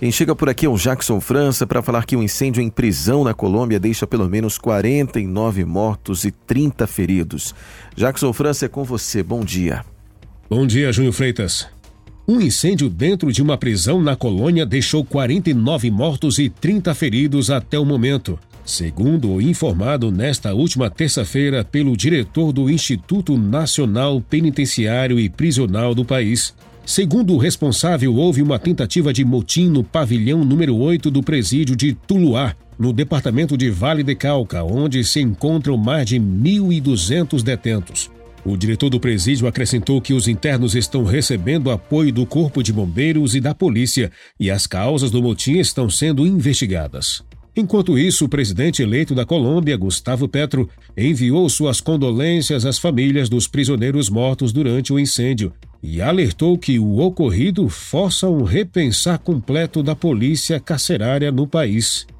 Quem chega por aqui é o Jackson França para falar que um incêndio em prisão na Colômbia deixa pelo menos 49 mortos e 30 feridos. Jackson França, é com você. Bom dia. Bom dia, Júnior Freitas. Um incêndio dentro de uma prisão na Colônia deixou 49 mortos e 30 feridos até o momento, segundo o informado nesta última terça-feira pelo diretor do Instituto Nacional Penitenciário e Prisional do país. Segundo o responsável, houve uma tentativa de motim no pavilhão número 8 do presídio de Tuluá, no departamento de Vale de Cauca, onde se encontram mais de 1.200 detentos. O diretor do presídio acrescentou que os internos estão recebendo apoio do Corpo de Bombeiros e da polícia e as causas do motim estão sendo investigadas. Enquanto isso, o presidente eleito da Colômbia, Gustavo Petro, enviou suas condolências às famílias dos prisioneiros mortos durante o incêndio e alertou que o ocorrido força um repensar completo da polícia carcerária no país.